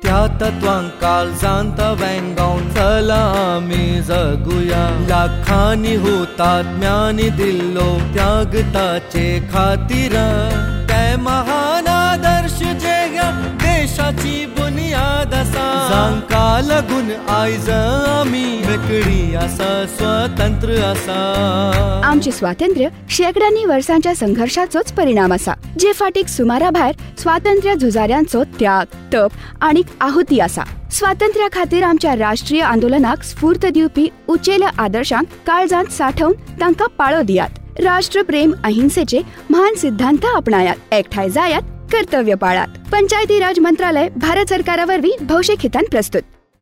त्या तत्वांक काळजांत वेंगावन चला आमी जगुया. लाखांनी हुतात्म्यांनी दिल्लो त्याग ताचे खातीर, ते महान आदर्श जे ह्या देशाची बुनियाद आसा. जांका लागून आयज आमी मेकळी आसा, स्वतंत्र आसा. आमचे स्वातंत्र्य शेकड्यांनी वर्सांच्या संघर्षाचोच परिणाम आसा, जे फाटीक सुमारा भायर स्वातंत्र्य झुजाऱ्यांचो त्याग, तप आणि आहुती आसा. स्वातंत्र्या खातीर आमच्या राष्ट्रीय आंदोलनाक स्फूर्त दिवपी उचेल्या आदर्शांक काळजांत साठवून तांकां पाळो दियात. राष्ट्रप्रेम अहिंसेचे महान सिद्धांत आपणायात, एकठांय जायात, कर्तव्य पाळात. पंचायती राज मंत्रालय भारत सरकारा वरवीं भौशीक हितान प्रस्तुत.